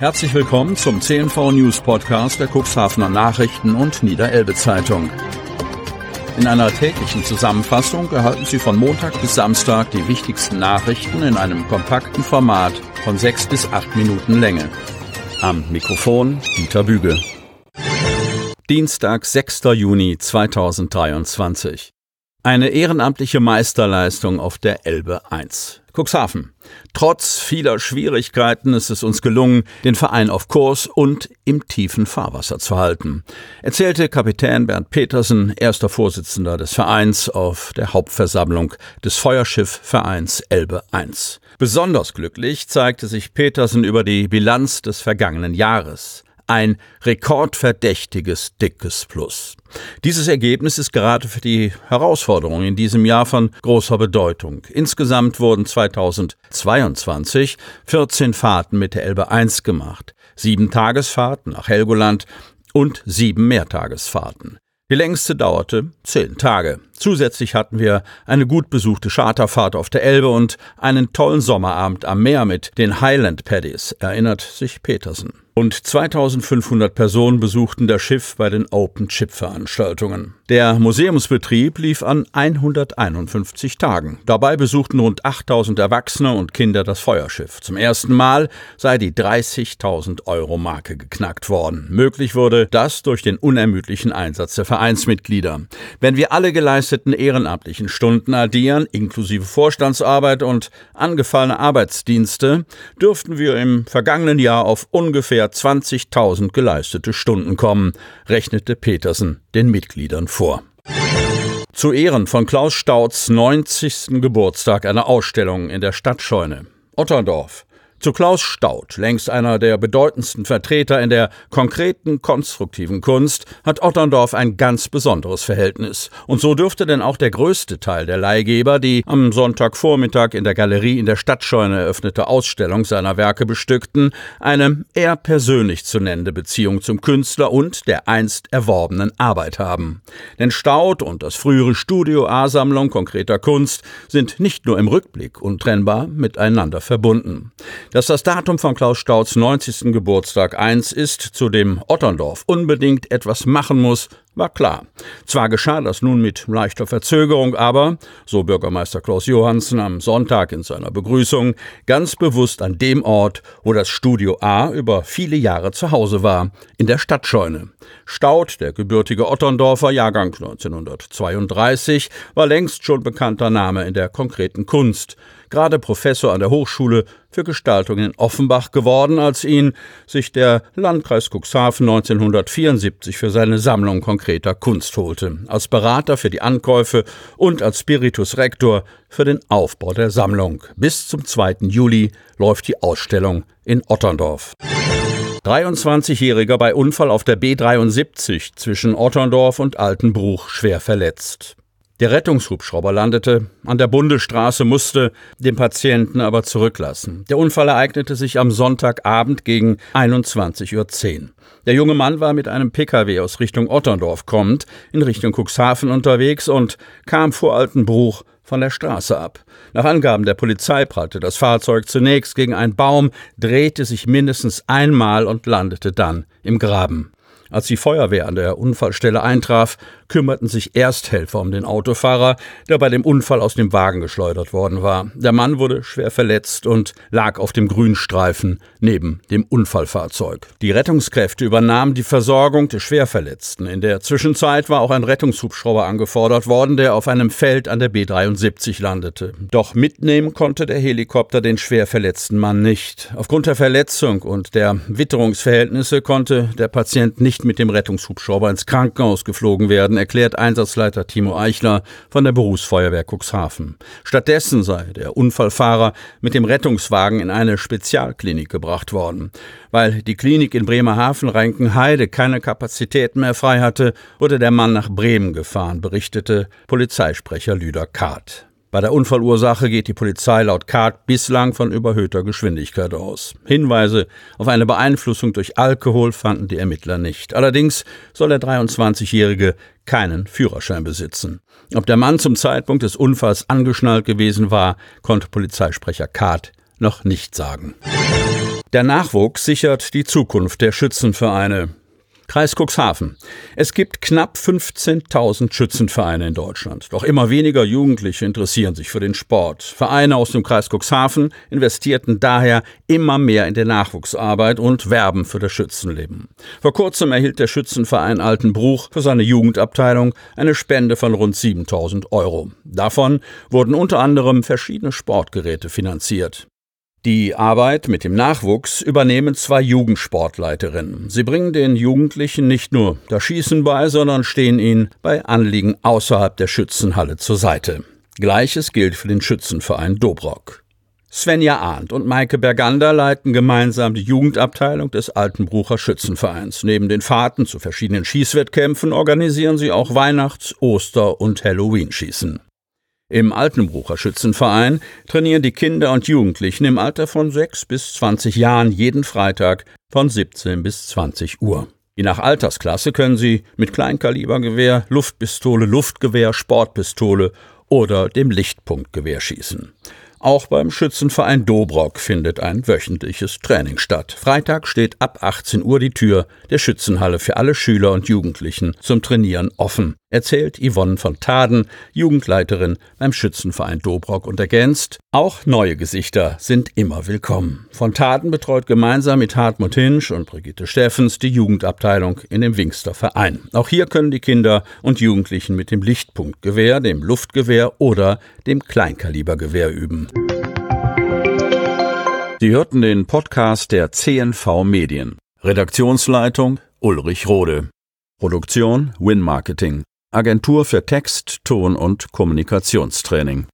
Herzlich willkommen zum CNV News Podcast der Cuxhavener Nachrichten und Niederelbe Zeitung. In einer täglichen Zusammenfassung erhalten Sie von Montag bis Samstag die wichtigsten Nachrichten in einem kompakten Format von 6 bis 8 Minuten Länge. Am Mikrofon Dieter Büge. Dienstag, 6. Juni 2023. Eine ehrenamtliche Meisterleistung auf der Elbe 1. Cuxhaven. Trotz vieler Schwierigkeiten ist es uns gelungen, den Verein auf Kurs und im tiefen Fahrwasser zu halten, erzählte Kapitän Bernd Petersen, erster Vorsitzender des Vereins, auf der Hauptversammlung des Feuerschiff-Vereins Elbe 1. Besonders glücklich zeigte sich Petersen über die Bilanz des vergangenen Jahres. Ein rekordverdächtiges dickes Plus. Dieses Ergebnis ist gerade für die Herausforderung in diesem Jahr von großer Bedeutung. Insgesamt wurden 2022 14 Fahrten mit der Elbe 1 gemacht, 7 Tagesfahrten nach Helgoland und 7 Mehrtagesfahrten. Die längste dauerte 10 Tage. Zusätzlich hatten wir eine gut besuchte Charterfahrt auf der Elbe und einen tollen Sommerabend am Meer mit den Highland Paddies, erinnert sich Petersen. Rund 2500 Personen besuchten das Schiff bei den Open-Chip-Veranstaltungen. Der Museumsbetrieb lief an 151 Tagen. Dabei besuchten rund 8000 Erwachsene und Kinder das Feuerschiff. Zum ersten Mal sei die 30.000 Euro Marke geknackt worden. Möglich wurde das durch den unermüdlichen Einsatz der Vereinsmitglieder. Wenn wir alle geleisteten ehrenamtlichen Stunden addieren, inklusive Vorstandsarbeit und angefallene Arbeitsdienste, dürften wir im vergangenen Jahr auf ungefähr 20.000 geleistete Stunden kommen, rechnete Petersen den Mitgliedern vor. Zu Ehren von Klaus Stauds 90. Geburtstag eine Ausstellung in der Stadtscheune. Otterndorf. Zu Klaus Staud, längst einer der bedeutendsten Vertreter in der konkreten, konstruktiven Kunst, hat Otterndorf ein ganz besonderes Verhältnis. Und so dürfte denn auch der größte Teil der Leihgeber die am Sonntagvormittag in der Galerie in der Stadtscheune eröffnete Ausstellung seiner Werke bestückten, eine eher persönlich zu nennende Beziehung zum Künstler und der einst erworbenen Arbeit haben. Denn Staud und das frühere Studio A-Sammlung konkreter Kunst sind nicht nur im Rückblick untrennbar miteinander verbunden. Dass das Datum von Klaus Stauds 90. Geburtstag 1 ist, zu dem Otterndorf unbedingt etwas machen muss, war klar. Zwar geschah das nun mit leichter Verzögerung, aber, so Bürgermeister Klaus Johansen am Sonntag in seiner Begrüßung, ganz bewusst an dem Ort, wo das Studio A über viele Jahre zu Hause war, in der Stadtscheune. Staud, der gebürtige Otterndorfer, Jahrgang 1932, war längst schon bekannter Name in der konkreten Kunst. Gerade Professor an der Hochschule für Gestaltung in Offenbach geworden, als ihn sich der Landkreis Cuxhaven 1974 für seine Sammlung konkreter Kunst holte, als Berater für die Ankäufe und als Spiritus Rector für den Aufbau der Sammlung. Bis zum 2. Juli läuft die Ausstellung in Otterndorf. 23-Jähriger bei Unfall auf der B73 zwischen Otterndorf und Altenbruch schwer verletzt. Der Rettungshubschrauber landete an der Bundesstraße, musste den Patienten aber zurücklassen. Der Unfall ereignete sich am Sonntagabend gegen 21:10 Uhr. Der junge Mann war mit einem Pkw aus Richtung Otterndorf kommend in Richtung Cuxhaven unterwegs und kam vor Altenbruch von der Straße ab. Nach Angaben der Polizei prallte das Fahrzeug zunächst gegen einen Baum, drehte sich mindestens einmal und landete dann im Graben. Als die Feuerwehr an der Unfallstelle eintraf, kümmerten sich Ersthelfer um den Autofahrer, der bei dem Unfall aus dem Wagen geschleudert worden war. Der Mann wurde schwer verletzt und lag auf dem Grünstreifen neben dem Unfallfahrzeug. Die Rettungskräfte übernahmen die Versorgung des Schwerverletzten. In der Zwischenzeit war auch ein Rettungshubschrauber angefordert worden, der auf einem Feld an der B73 landete. Doch mitnehmen konnte der Helikopter den schwer verletzten Mann nicht. Aufgrund der Verletzung und der Witterungsverhältnisse konnte der Patient nicht mit dem Rettungshubschrauber ins Krankenhaus geflogen werden, erklärt Einsatzleiter Timo Eichler von der Berufsfeuerwehr Cuxhaven. Stattdessen sei der Unfallfahrer mit dem Rettungswagen in eine Spezialklinik gebracht worden. Weil die Klinik in Bremerhaven-Reinkenheide keine Kapazitäten mehr frei hatte, wurde der Mann nach Bremen gefahren, berichtete Polizeisprecher Lüder Kahrt. Bei der Unfallursache geht die Polizei laut Kahrt bislang von überhöhter Geschwindigkeit aus. Hinweise auf eine Beeinflussung durch Alkohol fanden die Ermittler nicht. Allerdings soll der 23-Jährige keinen Führerschein besitzen. Ob der Mann zum Zeitpunkt des Unfalls angeschnallt gewesen war, konnte Polizeisprecher Kahrt noch nicht sagen. Der Nachwuchs sichert die Zukunft der Schützenvereine. Kreis Cuxhaven. Es gibt knapp 15.000 Schützenvereine in Deutschland. Doch immer weniger Jugendliche interessieren sich für den Sport. Vereine aus dem Kreis Cuxhaven investierten daher immer mehr in die Nachwuchsarbeit und werben für das Schützenleben. Vor kurzem erhielt der Schützenverein Altenbruch für seine Jugendabteilung eine Spende von rund 7.000 €. Davon wurden unter anderem verschiedene Sportgeräte finanziert. Die Arbeit mit dem Nachwuchs übernehmen 2 Jugendsportleiterinnen. Sie bringen den Jugendlichen nicht nur das Schießen bei, sondern stehen ihnen bei Anliegen außerhalb der Schützenhalle zur Seite. Gleiches gilt für den Schützenverein Dobrock. Svenja Arndt und Maike Bergander leiten gemeinsam die Jugendabteilung des Altenbrucher Schützenvereins. Neben den Fahrten zu verschiedenen Schießwettkämpfen organisieren sie auch Weihnachts-, Oster- und Halloween-Schießen. Im Altenbrucher Schützenverein trainieren die Kinder und Jugendlichen im Alter von 6 bis 20 Jahren jeden Freitag von 17 bis 20 Uhr. Je nach Altersklasse können sie mit Kleinkalibergewehr, Luftpistole, Luftgewehr, Sportpistole oder dem Lichtpunktgewehr schießen. Auch beim Schützenverein Dobrock findet ein wöchentliches Training statt. Freitag steht ab 18 Uhr die Tür der Schützenhalle für alle Schüler und Jugendlichen zum Trainieren offen, erzählt Yvonne von Taden, Jugendleiterin beim Schützenverein Dobrock, und ergänzt: Auch neue Gesichter sind immer willkommen. Von Taden betreut gemeinsam mit Hartmut Hinsch und Brigitte Steffens die Jugendabteilung in dem Wingster Verein. Auch hier können die Kinder und Jugendlichen mit dem Lichtpunktgewehr, dem Luftgewehr oder dem Kleinkalibergewehr üben. Sie hörten den Podcast der CNV Medien. Redaktionsleitung Ulrich Rode. Produktion Win Marketing. Agentur für Text, Ton und Kommunikationstraining.